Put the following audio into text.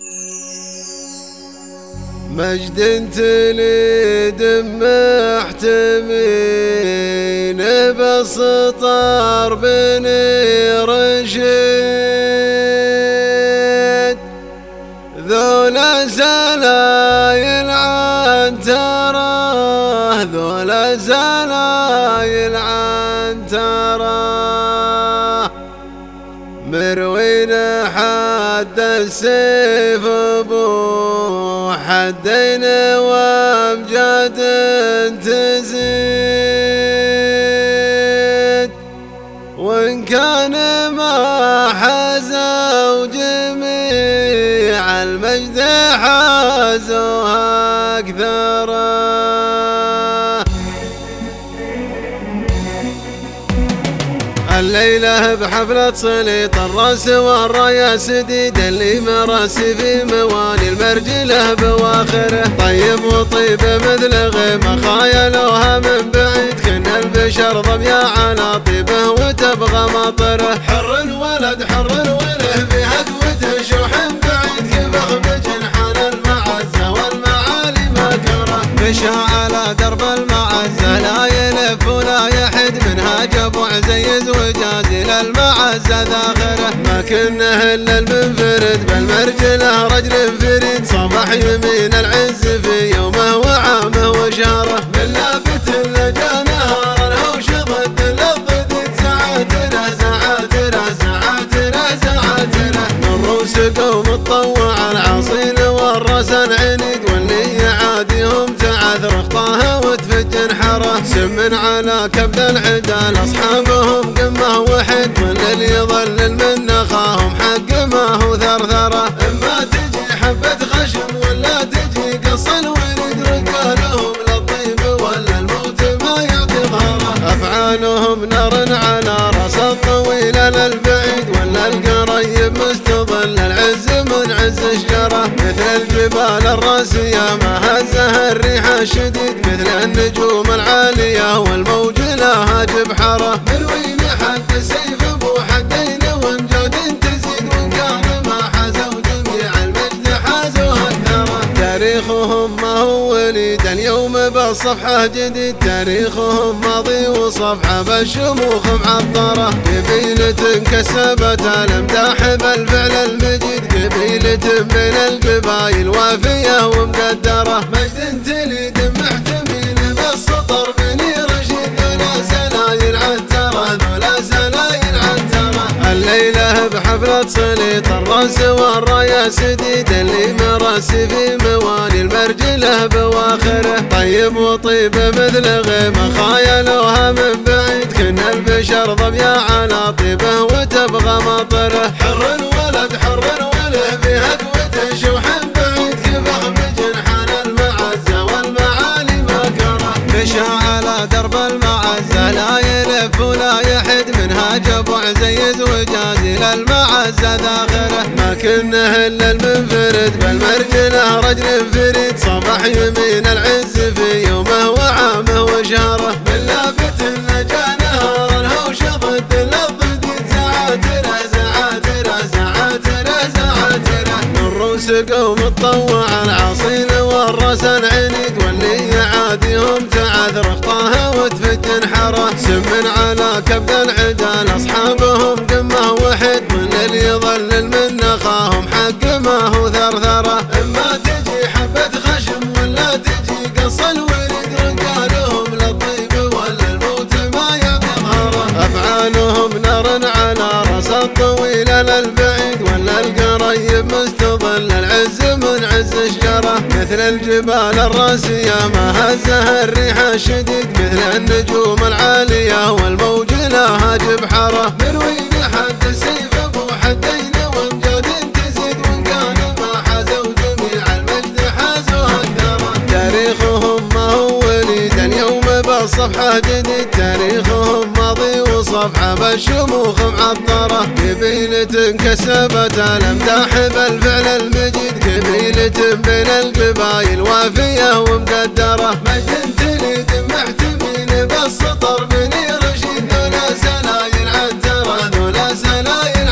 مجد تليد محتمين بالسطر بني رشيد ذولا زلايل عنتره ذولا زلايل عنتره مروين حد السيف ابو حدين وامجاد تزيد وان كان ما حزوا جميع المجد حازوها اكثره الليلة بحفلة سليط الراس والراية سديد اللي مراسي في موالي المرجلة بواخره طيب وطيب مثل غيمة خايلوها من بعيد كنا البشر ضميا على طيبه وتبغى مطره حر الولد حر الوله في هدوته شوح بعيد كفخ بجنحان المعزة والمعالي ما كره مشى على درب المعزة لا يلف ولا يحد منها جبوع زيز وجازي للمعزة ذاخره ما كنا الا المنفرد بالمرجله رجل فريد صبح يمين العز في يومه وعامه وشهره من لابت لجا نهاره وش ضد للضد زعاتره زعاتره زعاتره زعاتره من روس قوم تطوع العصين والراس العنيد واللي يعاديهم تعاثر اخطاها وتفجن حره سمن على كبد العدال اصحابهم قمه وحد واللي يظلل من نخاهم حق ما هو ثرثره اما تجي حبه خشم ولا تجي قص الورد رجالهم للطيب ولا الموت ما يعطي ظهره افعالهم نار على راس الطويل للبعيد ولا القريب مستظل العز من عز شجره مثل الجبال الراسيه ما هزها الريح الشديد مثل النجوم العاليه والموج لها جبحره مروين حد سيف ابو حدين وامجاد تزيد وان كان ما حازوا جميع المجد حازوها اكثره تاريخهم ما هو وليد اليوم بالصفحه جديد تاريخهم ماضي وصفحه بالشموخ معطره قبيله كسبت الامداح بالفعل المجيد قبيله من القبايل وافيه ومقدره مجد تليد محتمين بالسطر بني رشيد ذولا زلايل عنتره ذولا زلايل عنتره الليلة بحفلة سليط الراس والراية سديد اللي مراسي في موالي المرجلة بواخره طيب وطيب مثل غيمة خايلوها من بعيد كنا البشر ضميا على طيبه وتبغى مطره حر الولد حر الوله في هدوته شوح بعيد كفخ بجنحان المعزة والمعالي ما كره مشى على درب المعزة لا يلف ولا يحد منها جبوع زيز وجازي للمعزة ذاخره ما كنا الا المنفرد بالمرجله رجل فريد صبح يمين العز في يومه وعامه وشهره من لابت لجا نهاره وش ضد للضد زعاتره زعاتره زعاتره زعاتره من روس قوم تطوع العصين والراس العنيد واللي يعاديهم تعاثر اخطاها وتفجن حره سمن على كبد العدال اصحابهم قمه وحد واللي يظلل من نخاهم حق ما هو ثرثره اما تجي حبه خشم ولا تجي قص الورد رجالهم للطيب ولا الموت ما يعطي ظهره افعالهم نار على راس الطويل للبعيد ولا القريب مستظل العز من عز شجره مثل الجبال الراسيه ما هزها الريح الشديد مثل النجوم العاليه والموج لها جبحره مروين حد سيف ابو حدين وامجاد تزيد وان كان ما حازوا جميع المجد حازوها اكثره تاريخهم ما هو وليد اليوم بالصفحه جديد تاريخهم ماضي وصفحه بالشموخ معطره قبيله كسبت الامداح بالفعل المجيد قبيله بين القبايل وافيه ومقدره مجد تليد محتمين بالسطر بني رشيد ذولا زلايل عنتره ذولا زلايل